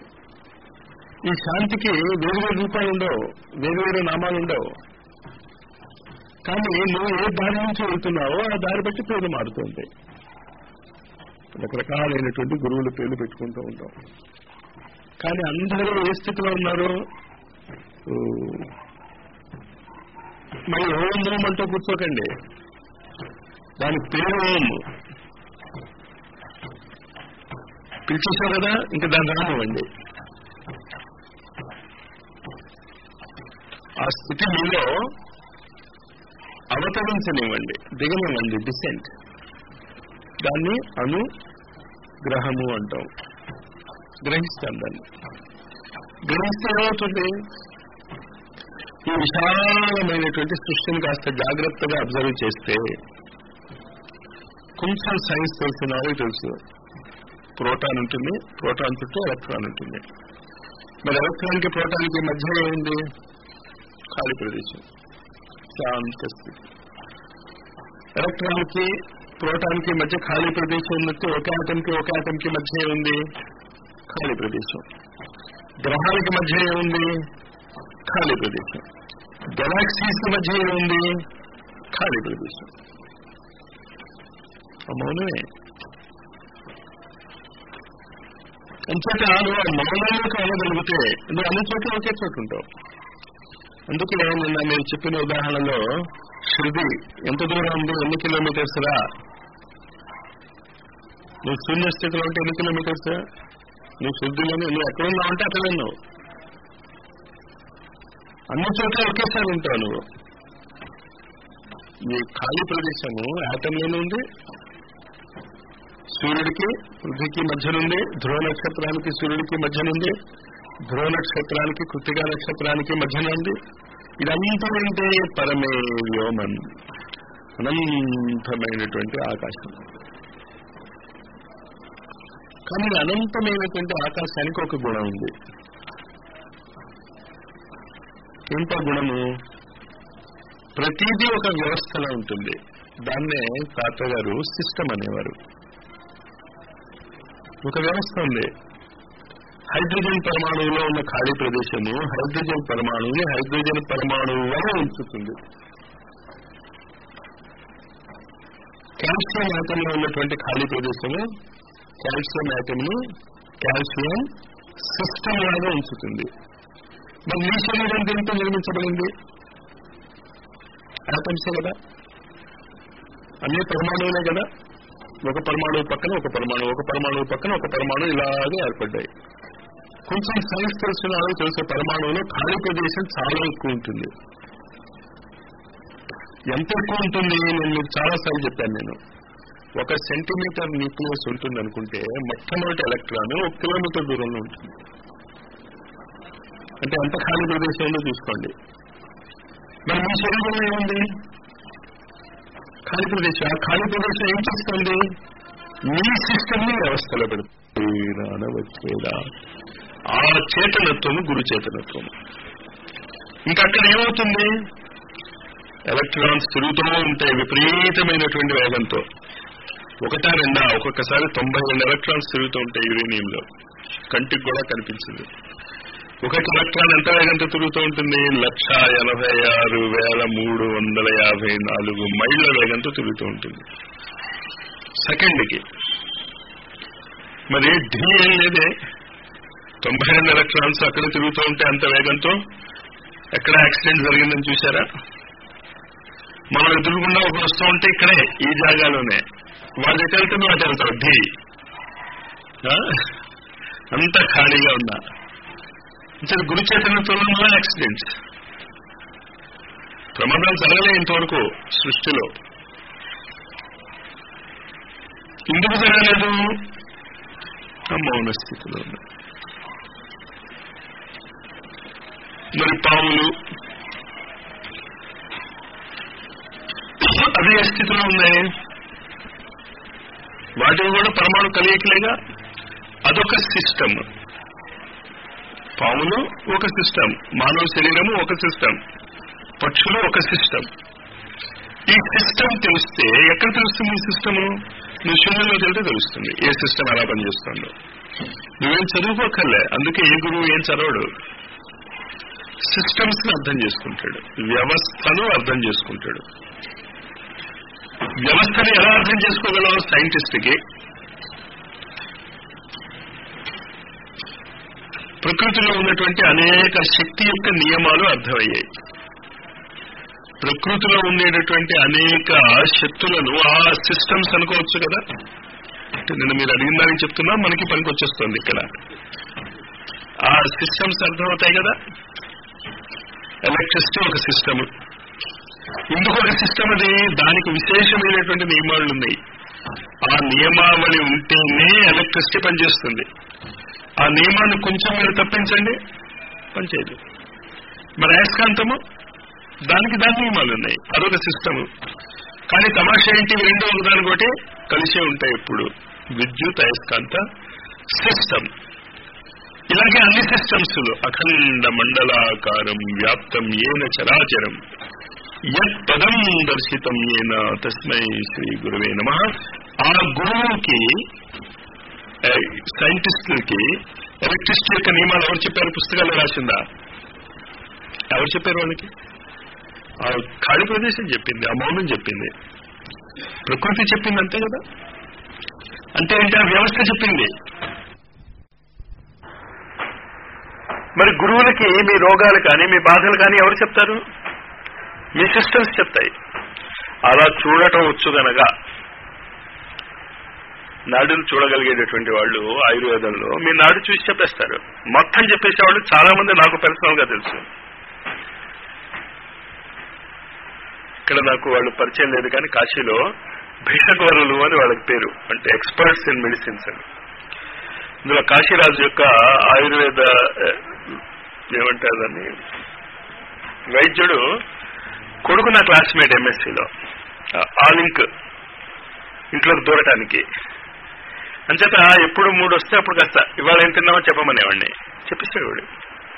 ఈ శాంతికి వేరు వేరు రూపాలు ఉండవు, వేరు వేరు నామాలు ఉండవు. కానీ నువ్వు ఏ దారి నుంచి వెళ్తున్నావో ఆ దారి బట్టి పేర్లు మారుతూ ఉంటాయి. రకరకాలైనటువంటి గురువుల పేర్లు పెట్టుకుంటూ ఉంటాం. కానీ అందరూ ఏ స్థితిలో ఉన్నారు? మళ్ళీ ఓం ఓం అంటూ కూర్చోకండి. దాని పేరు ఓం. పిలిచేశారు కదా, ఇంకా దాన్ని రానివ్వండి. ఆ స్థితి మీలో అవతరించనివ్వండి, దిగనివ్వండి, డిసెంట్. దాన్ని అనుగ్రహము అంటాం. గ్రహిస్తాం దాన్ని. గ్రహిస్తే ఏమవుతుంది? ఈ విశాలమైనటువంటి సృష్టిని కాస్త జాగ్రత్తగా అబ్జర్వ్ చేస్తే కొంచెం సైన్స్ తెలిసిన వాళ్ళకి తెలుసు. ప్రోటాన్ ఉంటుంది, ప్రోటాన్ చుట్టూ ఎలక్ట్రాన్ ఉంటుంది. మరి ఎలక్ట్రాన్ కి ప్రోటాన్ కి మధ్య ఏముంది? ఖాళీ ప్రదేశం, శాంత స్థితి. ఎలక్ట్రాన్ కి ప్రోటాన్ కి మధ్య ఖాళీ ప్రదేశం ఉన్నట్టు ఒక ఆటం కి ఒక ఆటం కి మధ్య ఏముంది? ఖాళీ ప్రదేశం. గ్రహాలకి మధ్య ఏముంది? ఖాళీ ప్రదేశం. గెలాక్సీస్ కి మధ్య ఏముంది? ఖాళీ ప్రదేశం. మౌనమే. అంచేత నువ్వు ఆ మౌనంలో కావగలిగితే నువ్వు అన్ని చోట్ల ఒకే చోటు ఉంటావు. అందుకే నిన్న మీరు చెప్పిన ఉదాహరణలో శృతి ఎంత దూరం ఉంది? ఎన్ని కిలోమీటర్స్ రా? నువ్వు శూన్య స్థితిలో ఉంటే ఎన్ని కిలోమీటర్స్? నువ్వు శుద్ధిలోనే నువ్వు ఎక్కడున్నావు అంటే అక్కడ ఉన్నావు. అన్ని చోట్ల ఒకేసారి ఉంటావు నువ్వు. ఈ ఖాళీ ప్రదేశము యాటంలోనే ఉంది. సూర్యుడికి పృథ్వీకి మధ్యనుంది, ధ్రువ నక్షత్రానికి సూర్యుడికి మధ్యనుంది, ధ్రువ నక్షత్రానికి కృత్తికా నక్షత్రానికి మధ్యన ఉంది. ఇదంతా ఏంటి? పరమే వ్యోమన్, అనంతమైనటువంటి ఆకాశం. కానీ అనంతమైనటువంటి ఆకాశానికి ఒక గుణం ఉంది. ఏంటో గుణము? ప్రతిదీ ఒక వ్యవస్థలో ఉంటుంది. దాన్నే తాత గారు సిస్టమ్ అనేవారు. ఒక వ్యవస్థ ఉంది. హైడ్రోజన్ పరమాణువులో ఉన్న ఖాళీ ప్రదేశము హైడ్రోజన్ పరమాణువుని హైడ్రోజన్ పరమాణువు వల్ల ఉంచుతుంది. కాల్షియం యాటంలో ఉన్నటువంటి ఖాళీ ప్రదేశము కాల్షియం యాటంని కాల్షియం సిస్టమ్ లాగా ఉంచుతుంది. మరి మీ శరీరం దీంతో నిర్మించబడింది యాటమ్సే కదా, అన్ని పరమాణువులే కదా. ఒక పరమాణువు పక్కన ఒక పరమాణువు, ఒక పరమాణువు పక్కన ఒక పరమాణువు ఇలాగే ఏర్పడ్డాయి. కొంచెం సైన్స్ తెలిసిన వాళ్ళు తెలిసే పరమాణువులో ఖాళీ ప్రదేశం చాలా ఎక్కువ ఉంటుంది. ఎంత ఎక్కువ ఉంటుంది? నేను మీకు చాలాసార్లు చెప్పాను. నేను ఒక సెంటీమీటర్ న్యూక్లియస్ ఉంటుంది అనుకుంటే మొట్టమొదటి ఎలక్ట్రాన్ ఒక కిలోమీటర్ దూరంలో ఉంటుంది. అంటే ఎంత ఖాళీ ప్రదేశంలో చూసుకోండి. మరి మీ శరీరంలో ఏముంది? ఖాళీ ప్రదేశం. ఆ ఖాళీ ప్రదేశం ఏం చేస్తుంది? మీ సిస్టమ్ ని వ్యవస్థలో పెడుతుంది. వచ్చేదా ఆ చేతనత్వము గురు చేతనత్వము. ఇంకా అక్కడ ఏమవుతుంది? ఎలక్ట్రాన్స్ తిరుగుతూ ఉంటాయి విపరీతమైనటువంటి వేగంతో. ఒకటా రెండా? ఒక్కొక్కసారి తొంభై రెండు ఎలక్ట్రాన్స్ తిరుగుతూ ఉంటాయి యురేనియంలో. కంటికి కూడా కనిపించింది. ఒకటి ఎలక్ట్రాన్ ఎంత వేగంతో తిరుగుతూ ఉంటుంది? లక్ష ఎనభై ఆరు వేల మూడు వందల యాభై నాలుగు మైళ్ళ వేగంతో తిరుగుతూ ఉంటుంది సెకండ్కి. మరి ఢీ ఏం లేదే, తొంభై రెండు ఎలక్ట్రాన్స్ అక్కడ తిరుగుతూ ఉంటే అంత వేగంతో ఎక్కడ యాక్సిడెంట్ జరిగిందని చూసారా? మనం ఎదురుకుండా ఒక వస్తూ ఉంటే ఇక్కడే ఈ జాగాలోనే వాళ్ళు ఎటు వెళ్తే నువ్వు అటు వెళ్తావు. ఢీ అంత ఖాళీగా ఉన్నా. గురు చైతన్యంలో యాక్సిడెంట్స్, ప్రమాదాలు జరగలే ఇంతవరకు సృష్టిలో. ఎందుకు జరగలేదు? మౌన స్థితిలో ఉంది. మరి పాములు అవి ఏ స్థితిలో ఉన్నాయి? వాటిని కూడా పరమాణు కలయికలేగా. అదొక సిస్టమ్. పాములు ఒక సిస్టమ్, మానవ శరీరము ఒక సిస్టమ్, పక్షులు ఒక సిస్టమ్. ఈ సిస్టమ్ తెలిస్తే ఎక్కడ తెలుస్తుంది? ఈ సిస్టము నువ్వు శూన్యంలో వెళ్తే తెలుస్తుంది ఏ సిస్టమ్ ఎలా పనిచేస్తుందో. నువ్వేం చదువుకోకర్లే. అందుకే ఏ గురువు ఏం చదవడు. సిస్టమ్స్ ని అర్థం చేసుకుంటాడు, వ్యవస్థను అర్థం చేసుకుంటాడు. వ్యవస్థని ఎలా అర్థం చేసుకోగలవు? సైంటిస్ట్ కి ప్రకృతిలో ఉన్నటువంటి అనేక శక్తి యొక్క నియమాలు అర్థమయ్యాయి. ప్రకృతిలో ఉండేటటువంటి అనేక శక్తులను ఆ సిస్టమ్స్ అనుకోవచ్చు కదా. అంటే నేను మీరు అడిగిన దానికి చెప్తున్నా, మనకి పనికి వచ్చేస్తుంది ఇక్కడ. ఆ సిస్టమ్స్ అర్థమవుతాయి కదా. ఎలక్ట్రిసిటీ ఒక సిస్టమ్, ఇందుకు ఒక సిస్టమ్. అది దానికి విశేషమైనటువంటి నియమాలు ఉన్నాయి. ఆ నియమావళి ఉంటేనే ఎలక్ట్రిసిటీ పనిచేస్తుంది. ఆ నియమాన్ని కొంచెం మీరు తప్పించండి, పనిచేయదు. మరి అయస్కాంతము, దానికి దాని నియమాలు ఉన్నాయి, అదొక సిస్టము. కానీ తమాషా ఏంటి, రెండు ఒకదానికొకటి కలిసే ఉంటాయి ఎప్పుడు. విద్యుత్ అయస్కాంత సిస్టమ్. ఇలాగే అన్ని సిస్టమ్స్ లో అఖండ మండలాకారం వ్యాప్తం ఏన చరాచరం యత్ పదం దర్శితం ఏన తస్మై శ్రీ గురువే నమః. ఆ గురువుకి, సైంటిస్టులకి ఎలక్ట్రిసిటీ యొక్క నియమాలు ఎవరు చెప్పారు? పుస్తకాల్లో రాసిందా? ఎవరు చెప్పారు వాళ్ళకి? ఆ ఖాళీ ప్రదేశం చెప్పింది, ఆ మౌనం చెప్పింది, ప్రకృతి చెప్పింది, అంతే కదా. అంటే ఏంటి? ఆ వ్యవస్థ చెప్పింది. మరి గురువులకి మీ రోగాలు కానీ మీ బాధలు కానీ ఎవరు చెప్తారు? మీ సిస్టమ్స్ చెప్తాయి. అలా చూడటం వచ్చు గనక నాడులు చూడగలిగేటటువంటి వాళ్ళు ఆయుర్వేదంలో మీ నాడు చూసి చెప్పేస్తారు. మొత్తం చెప్పేసేవాళ్ళు చాలా మంది నాకు పర్సనల్ గా తెలుసు. ఇక్కడ నాకు వాళ్ళు పరిచయం లేదు, కానీ కాశీలో భిషగ్వరులు అని వాళ్ళకి పేరు, అంటే ఎక్స్పర్ట్స్ ఇన్ మెడిసిన్స్ అని. ఇందులో కాశీరాజు యొక్క ఆయుర్వేద ఏమంటారని వైద్యుడు కొడుకు నా క్లాస్మేట్ ఎంఎస్సీలో. ఆ లింక్ ఇంట్లోకి దూరటానికి అంచేత ఎప్పుడు మూడు వస్తే అప్పుడు కాస్త ఇవాళ ఏం తిన్నామో చెప్పమనేవాడిని, చెప్పిస్తాడు వాడు.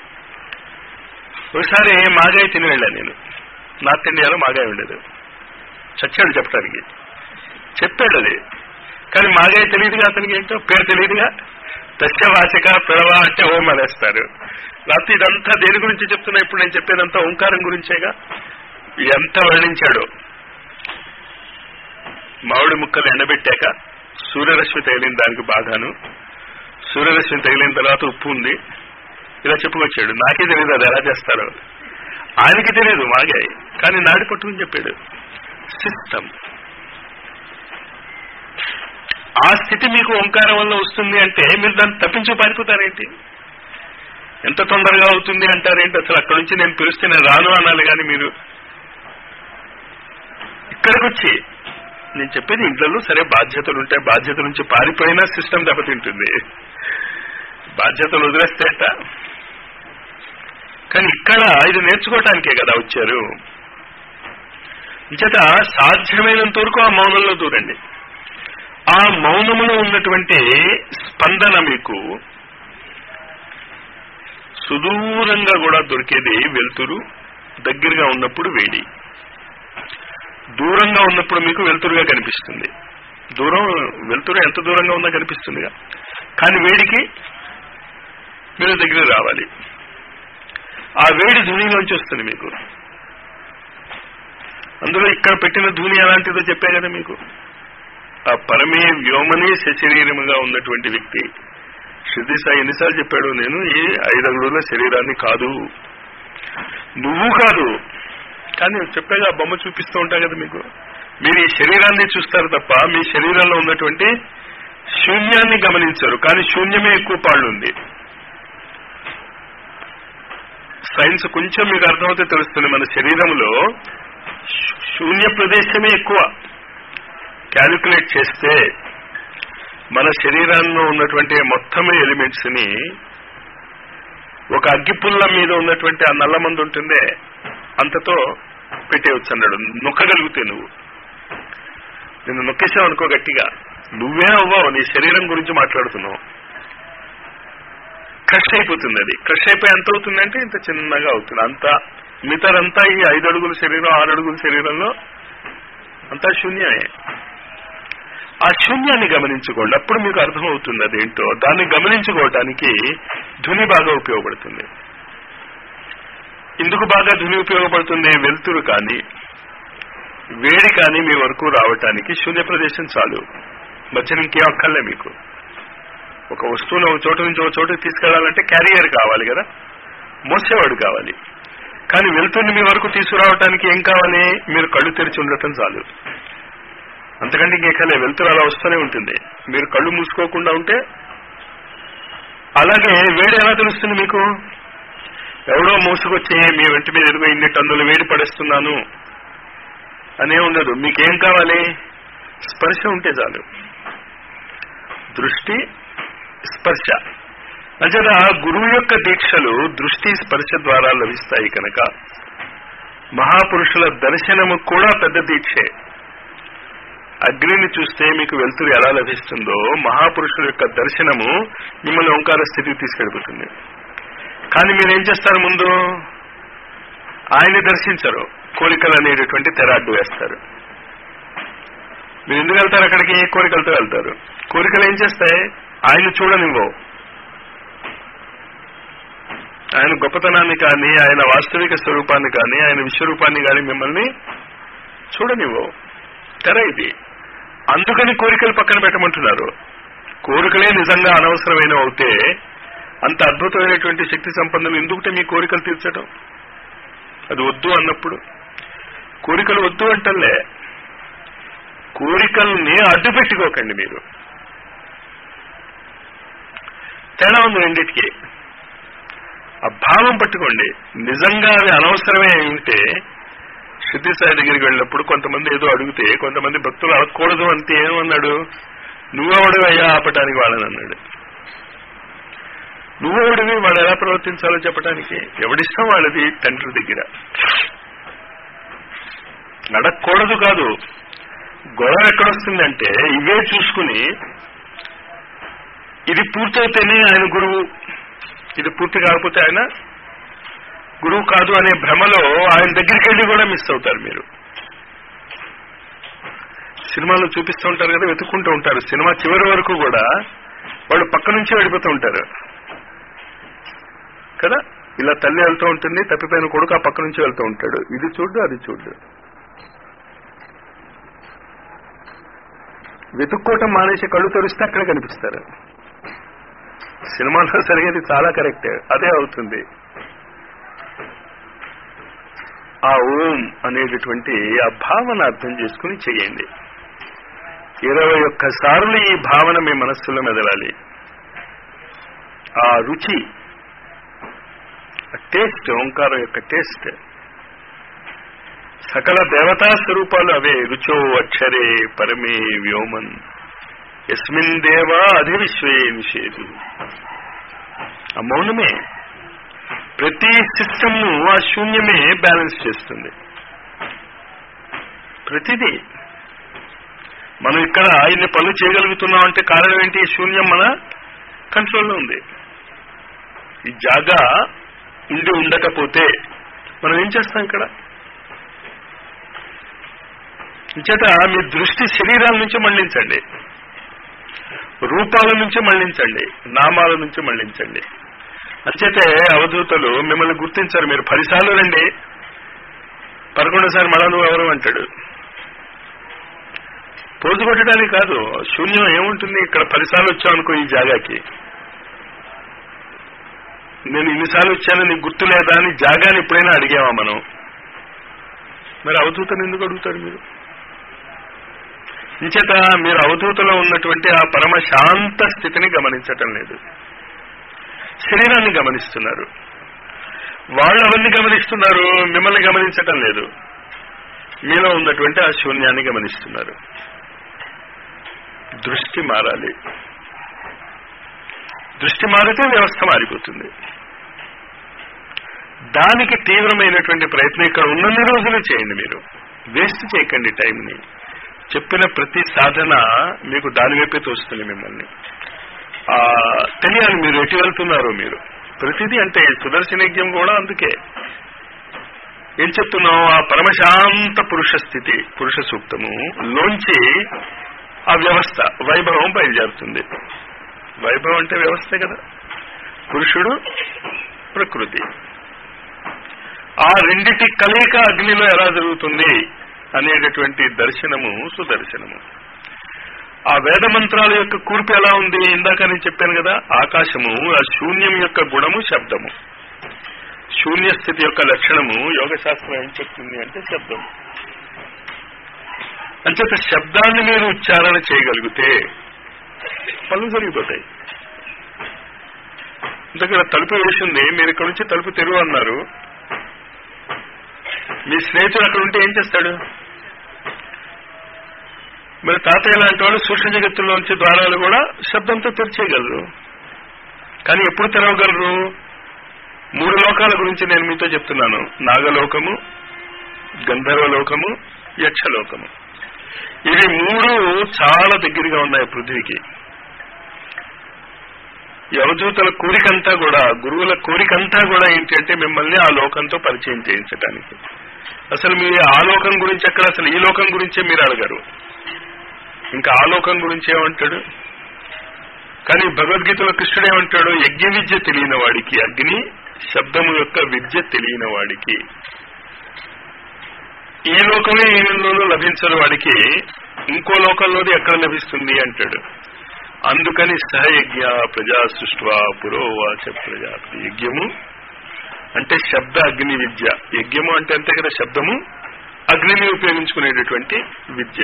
ఒకసారి మాగాయ తిని వెళ్ళాను నేను. నార్త్ ఇండియాలో మాగాయ ఉండేది. చచ్చాడు చెప్పడానికి, చెప్పాడు అది. కానీ మాగాయ తెలియదుగా అతనికి, ఏంటో పేరు తెలియదుగా. దశవాసిక పిడవ అంటే ఓం అనేస్తారు. లేకపోతే ఇదంతా దేని గురించి చెప్తున్నా? ఇప్పుడు నేను చెప్పేదంతా ఓంకారం గురించేగా. ఎంత వర్ణించాడు. మామిడి ముక్కలు ఎండబెట్టాక సూర్యరశ్మి తగిలిన దానికి బాగాను, సూర్యరశ్మి తగిలిన తర్వాత ఉప్పు ఉంది, ఇలా చెప్పుకొచ్చాడు. నాకే తెలియదు అది ఎలా చేస్తారో. ఆయనకి తెలియదు మాగాయి, కానీ నాడి పట్టుకుని చెప్పాడు. సిస్టమ్. ఆ స్థితి మీకు ఓంకారం వల్ల వస్తుంది అంటే మీరు దాన్ని తప్పించి పారిపోతారేంటి? ఎంత తొందరగా అవుతుంది అంటారేంటి? అసలు అక్కడి నుంచి నేను పిలిస్తే నేను రాను అనాలి. కానీ మీరు ఇక్కడికి వచ్చి నేను చెప్పేది ఇంట్లో సరే బాధ్యతలు ఉంటాయి, బాధ్యతల నుంచి పారిపోయినా సిస్టమ్ దెబ్బతింటుంది. బాధ్యతలు వదిలేస్తేట. కానీ ఇక్కడ ఇది నేర్చుకోవటానికే కదా వచ్చారు. ఇంచేత సాధ్యమైనంత వరకు ఆ మౌనంలో దూరండి. ఆ మౌనములో ఉన్నటువంటి స్పందన మీకు సుదూరంగా కూడా దొరికేది వెలుతురు, దగ్గరగా ఉన్నప్పుడు వేడి. దూరంగా ఉన్నప్పుడు మీకు వెలుతురుగా కనిపిస్తుంది. దూరం వెలుతురు ఎంత దూరంగా ఉందో కనిపిస్తుందిగా. కానీ వేడికి మీరు దగ్గర రావాలి. ఆ వేడి ధూనిలోంచి వస్తుంది మీకు. అందులో ఇక్కడ పెట్టిన ధూని ఎలాంటిదో చెప్పే కదా మీకు. ఆ పరమే వ్యోమనే సశరీరముగా ఉన్నటువంటి వ్యక్తి సిద్ధి సాయి ఎన్నిసార్లు చెప్పాడు, నేను ఈ ఐదంగుల శరీరాన్ని కాదు, నువ్వు కాదు. కానీ చెప్పాగా బొమ్మ చూపిస్తూ ఉంటా కదా మీకు. మీరు ఈ శరీరాన్ని చూస్తారు తప్ప మీ శరీరంలో ఉన్నటువంటి శూన్యాన్ని గమనించరు. కానీ శూన్యమే ఎక్కువ పాళ్ళు ఉంది. సైన్స్ కొంచెం మీకు అర్థమవుతే తెలుస్తుంది. మన శరీరంలో శూన్య ప్రదేశమే ఎక్కువ. క్యాలిక్యులేట్ చేస్తే మన శరీరంలో ఉన్నటువంటి మొత్తం ఎలిమెంట్స్ ని ఒక అగ్గిపుల్ల మీద ఉన్నటువంటి ఆ నల్ల మందు ఉంటుందే అంతతో పెట్టేయచ్చు అన్నాడు. నొక్కగలిగితే నువ్వు నిన్ను నొక్కేసావు అనుకో గట్టిగా, నువ్వే అవ్వవు, నీ శరీరం గురించి మాట్లాడుతున్నావు. క్రష్ అయిపోతుంది. అది క్రష్ అయిపోయి ఎంత అవుతుందంటే ఇంత చిన్నగా అవుతుంది. అంతా మిగతాదంతా ఈ ఐదు అడుగుల శరీరం ఆరు అడుగుల శరీరంలో అంతా శూన్యమే. ఆ శూన్యాన్ని గమనించుకోండి, అప్పుడు మీకు అర్థమవుతుంది అదేంటో. దాన్ని గమనించుకోవటానికి ధ్వని బాగా ఉపయోగపడుతుంది. ఇందుకు బాగా ధుని ఉపయోగపడుతుంది. వెలుతురు కానీ వేడి కానీ మీ వరకు రావటానికి శూన్య ప్రదేశం చాలు. మధ్యన ఇంకేం అక్కర్లే మీకు. ఒక వస్తువును ఒక చోటు నుంచి ఒక చోటుకి తీసుకెళ్లాలంటే క్యారియర్ కావాలి కదా, మోసేవాడు కావాలి. కానీ వెలుతురుని మీ వరకు తీసుకురావటానికి ఏం కావాలి? మీరు కళ్ళు తెరిచి ఉండటం చాలు. అంతకంటే ఇంకెక్కలే. వెలుతురు అలా వస్తూనే ఉంటుంది. మీరు కళ్ళు మూసుకోకుండా ఉంటే. అలాగే వేడి ఎలా తెలుస్తుంది మీకు? ఎవడో మోసుకొచ్చి మీ వెంట మీద ఎదుగు ఇన్ని టన్నులు వేడి పడేస్తున్నాను అనే ఉండదు. మీకేం కావాలి? స్పర్శ ఉంటే చాలు. దృష్టి, స్పర్శ. అంచేత గురువు యొక్క దీక్షలు దృష్టి స్పర్శ ద్వారా లభిస్తాయి కనుక మహాపురుషుల దర్శనము కూడా పెద్ద దీక్షే. అగ్నిని చూస్తే మీకు వెలుతురు ఎలా లభిస్తుందో మహాపురుషుల యొక్క దర్శనము మిమ్మల్ని ఓంకార స్థితికి తీసుకెళ్ళిపోతుంది. కానీ మీరేం చేస్తారు? ముందు ఆయన్ని దర్శించరు, కోరికలు అనేటటువంటి తెరాడ్డు వేస్తారు. మీరు ఎందుకు వెళ్తారు అక్కడికి? కోరికలతో వెళ్తారు. కోరికలు ఏం చేస్తాయి? ఆయన చూడనివ్వవు. ఆయన గొప్పతనాన్ని కానీ ఆయన వాస్తవిక స్వరూపాన్ని కానీ ఆయన విశ్వరూపాన్ని కానీ మిమ్మల్ని చూడనివ్వవు. తెర ఇది. అందుకని కోరికలు పక్కన పెట్టమంటున్నారు. కోరికలే నిజంగా అనవసరమైన అవుతే అంత అద్భుతమైనటువంటి శక్తి సంపన్నులు ఎందుకుంటే మీ కోరికలు తీర్చడం? అది వద్దు అన్నప్పుడు కోరికలు వద్దు అంటలే. కోరికల్ని అడ్డు పెట్టుకోకండి. మీరు తేడా ఉంది రెండింటికి. ఆ భావం పట్టుకోండి. నిజంగా అవి అనవసరమే ఉంటే శుద్ధి స్థాయి దగ్గరికి వెళ్ళినప్పుడు కొంతమంది ఏదో అడిగితే కొంతమంది భక్తులు అడగకూడదు అంతే ఏమన్నాడు? నువ్వెవడు అయ్యా ఆపటానికి వాళ్ళని అన్నాడు. నువ్వెవడివి వాడు ఎలా ప్రవర్తించాలో చెప్పడానికి? ఎవడిష్టం వాళ్ళది తండ్రి దగ్గర. అడగకూడదు కాదు, గొడవ ఎక్కడొస్తుందంటే ఇవే చూసుకుని ఇది పూర్తయితేనే ఆయన గురువు, ఇది పూర్తి కాకపోతే ఆయన గురువు కాదు అనే భ్రమలో ఆయన దగ్గరికి వెళ్ళి కూడా మిస్ అవుతారు. మీరు సినిమాలో చూపిస్తూ ఉంటారు కదా, వెతుక్కుంటూ ఉంటారు. సినిమా చివరి వరకు కూడా వాళ్ళు పక్క నుంచి వెళ్ళిపోతూ ఉంటారు కదా. ఇలా తల్లి వెళ్తూ ఉంటుంది, తప్పిపోయిన కొడుకు ఆ పక్క నుంచి వెళ్తూ ఉంటాడు. ఇది చూడు అది చూడు. వెతుక్కోవటం మానేసి కళ్ళు తెరిస్తే అక్కడే కనిపిస్తారు. సినిమాలో జరిగేది చాలా కరెక్ట్, అదే అవుతుంది. ఆ ఓం అనేటటువంటి ఆ భావన అర్థం చేసుకుని చేయండి. ఇరవై ఒక్క సార్లు ఈ భావన మీ మనస్సులో మెదలాలి. ఆ రుచి, టేస్ట్, ఓంకారం యొక్క టేస్ట్. సకల దేవతా స్వరూపాలు అవే. రుచో అక్షరే పరమే వ్యోమన్ యస్మిన్ దేవా అధివిశ్వే నిషేధు. ఆ మౌనమే ప్రతి సిస్టమ్ ను, ఆ శూన్యమే బ్యాలెన్స్ చేస్తుంది. ప్రతిదీ మనం ఇక్కడ ఇన్ని పనులు చేయగలుగుతున్నాం అంటే కారణం ఏంటి? శూన్యం మన కంట్రోల్లో ఉంది. ఈ జాగా ఉండి ఉండకపోతే మనం ఏం చేస్తాం ఇక్కడ? ఇంచేత మీ దృష్టి శరీరాల నుంచి మళ్లించండి, రూపాల నుంచి మళ్లించండి, నామాల నుంచి మళ్లించండి. అంచేతే అవధూతలు మిమ్మల్ని గుర్తించారు. మీరు పదిసార్లు రండి, పదకొండోసారి మళ్ళా నువ్వు ఎవరు అంటాడు. పోజు కొట్టడానికి కాదు, శూన్యం ఏముంటుంది? ఇక్కడ పదిసార్లు వచ్చావు అనుకో ఈ జాగాకి, నేను ఇన్నిసార్లు వచ్చాను నీకు గుర్తు లేదా అని జాగాని ఎప్పుడైనా అడిగావా మనం? మరి అవధూతను ఎందుకు అడుగుతారు మీరు? ఇంచేత మీరు అవధూతలో ఉన్నటువంటి ఆ పరమ శాంత స్థితిని గమనించటం లేదు, శరీరాన్ని గమనిస్తున్నారు. వాళ్ళు అవన్నీ గమనిస్తున్నారు, మిమ్మల్ని గమనించటం లేదు. మీలో ఉన్నటువంటి ఆ శూన్యాన్ని గమనిస్తున్నారు. దృష్టి మారాలి. దృష్టి మారితే వ్యవస్థ మారిపోతుంది. దానికి తీవ్రమైనటువంటి ప్రయత్నం ఇక్కడ ఉన్నన్ని రోజులు చేయండి. మీరు వేస్ట్ చేయకండి టైంని. చెప్పిన ప్రతి సాధన మీకు దాని వైపే తోస్తుంది మిమ్మల్ని. ఆ తెలియాలి మీరు ఎటు వెళ్తున్నారు. మీరు ప్రతిదీ అంటే సుదర్శనజ్ఞం కూడా అందుకే ఏం చెప్తున్నాం? ఆ పరమశాంత పురుష స్థితి, పురుష సూక్తము లోంచి ఆ వ్యవస్థ వైభవం బయలుదేరుతుంది. వైభవం అంటే వ్యవస్థే కదా. పురుషుడు, ప్రకృతి. ఆ రెండిటి కలయిక అగ్నిలో ఎలా జరుగుతుంది అనేటటువంటి దర్శనము సుదర్శనము. ఆ వేద మంత్రాల యొక్క కూర్పు ఎలా ఉంది? ఇందాక నేను చెప్పాను కదా, ఆకాశము, ఆ శూన్యం యొక్క గుణము శబ్దము. శూన్య స్థితి యొక్క లక్షణము యోగ శాస్త్రం ఏం చెప్తుంది అంటే శబ్దము. అంచేత శబ్దాన్ని మీరు ఉచ్చారణ చేయగలిగితే పనులు జరిగిపోతాయి. దగ్గర తలుపు వేసింది, మీరు ఇక్కడ నుంచి తలుపు తెరువు అన్నారు. మీ స్నేహితుడు అక్కడ ఉంటే ఏం చేస్తాడు? మరి తాతయ్య లాంటి వాళ్ళు సూక్ష్మ జగత్తుల్లోంచి ద్వారాలు కూడా శబ్దంతో తెరిచేయగలరు. కానీ ఎప్పుడు తెరవగలరు? మూడు లోకాల గురించి నేను మీతో చెప్తున్నాను. నాగలోకము, గంధర్వలోకము, యక్షలోకము. ఇవి మూడు చాలా దగ్గరగా ఉన్నాయి పృథ్వీకి. యవజూతల కోరికంతా కూడా, గురువుల కోరికంతా కూడా ఏంటి అంటే మిమ్మల్ని ఆ లోకంతో పరిచయం చేయించడానికి. అసలు మీరు ఆ లోకం గురించి ఎక్కడ, అసలు ఈ లోకం గురించే మీరు అడగరు. ఇంకా ఆ లోకం గురించి ఏమంటాడు? కానీ భగవద్గీతలో కృష్ణుడు ఏమంటాడు? యజ్ఞ విద్య తెలియని వాడికి, అగ్ని శబ్దము యొక్క విద్య తెలియని వాడికి ఈ లోకమే ఏలోనూ లభించని వాడికి ఇంకో లోకంలోది ఎక్కడ లభిస్తుంది అంటాడు. అందుకని సహయజ్ఞ ప్రజా సృష్వా పురోవాచ ప్రజాపతి. యజ్ఞము అంటే శబ్ద అగ్ని విద్య. యజ్ఞము అంటే అంతే కదా, శబ్దము అగ్నిని ఉపయోగించుకునేటటువంటి విద్య.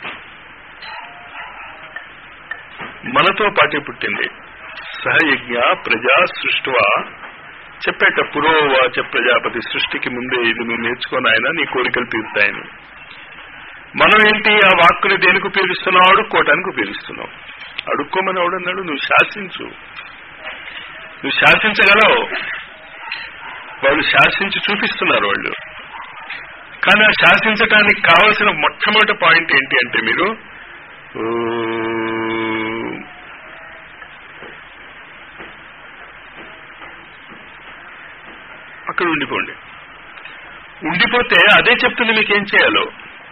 మనతో పాటే పుట్టింది. సహయజ్ఞ ప్రజా సృష్వా చెప్పేట పురోవాచ ప్రజాపతి. సృష్టికి ముందే ఇది నువ్వు నేర్చుకొని ఆయన నీ కోరికలు తీరుతాయని. మనం ఏంటి ఆ వాక్కుని దేనికి ఉపయోగిస్తున్నావు? అడుక్కోవటానికి ఉపయోగిస్తున్నావు. అడుక్కోమని ఎవడన్నాడు? నువ్వు శాసించు, నువ్వు శాసించగలవు. వాళ్ళు శాసించి చూపిస్తున్నారు వాళ్ళు. కానీ ఆ శాసించటానికి కావలసిన మొట్టమొదటి పాయింట్ ఏంటి అంటే మీరు అక్కడ ఉండిపోండి. ఉండిపోతే అదే చెప్తుంది మీకేం చేయాలో.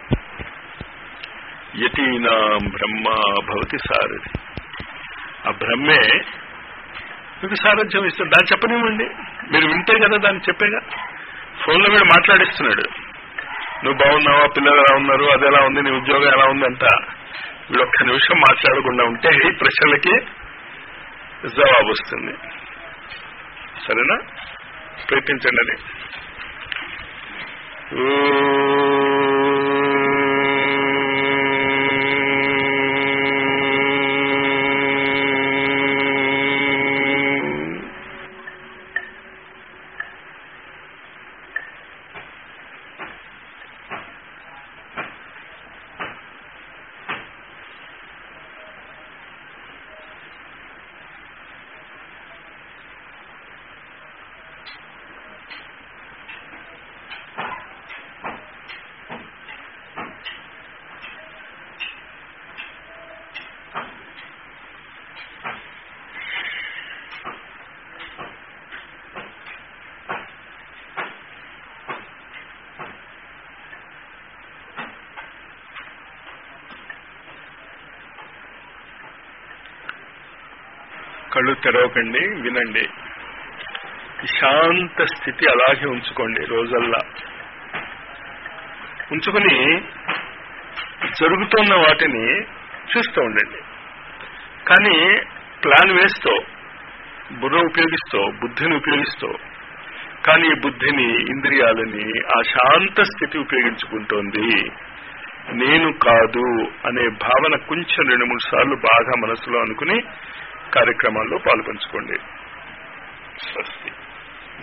యతీనాం బ్రహ్మ భవతి సారథి. ఆ బ్రహ్మే మీకు సారథ్యం ఇస్తుంది. దాన్ని చెప్పనివ్వండి, మీరు వింటే కదా దాన్ని చెప్పేగా. ఫోన్లో వీడు మాట్లాడిస్తున్నాడు, నువ్వు బాగున్నావా, పిల్లలు ఎలా ఉన్నారు, అది ఎలా ఉంది, నీ ఉద్యోగం ఎలా ఉందంట. వీడు ఒక్క నిమిషం మాట్లాడకుండా ఉంటే ఈ ప్రశ్నలకి జవాబు వస్తుంది. సరేనా? ప్రయత్నించండి అది. కళ్ళు తెరవకండి, వినండి. శాంత స్థితి అలాగే ఉంచుకోండి రోజల్లా. ఉంచుకుని జరుగుతున్న వాటిని చూస్తూ ఉండండి. కానీ ప్లాన్ వేస్తూ, బుర్ర ఉపయోగిస్తూ, బుద్ధిని ఉపయోగిస్తూ, కానీ బుద్ధిని, ఇంద్రియాలని ఆ శాంత స్థితి ఉపయోగించుకుంటోంది. నేను కాదు అనే భావన కొంచెం రెండు మూడు సార్లు బాగా మనసులో అనుకుని కార్యక్రమాల్లో పాల్పంచుకోండి. స్వస్తి.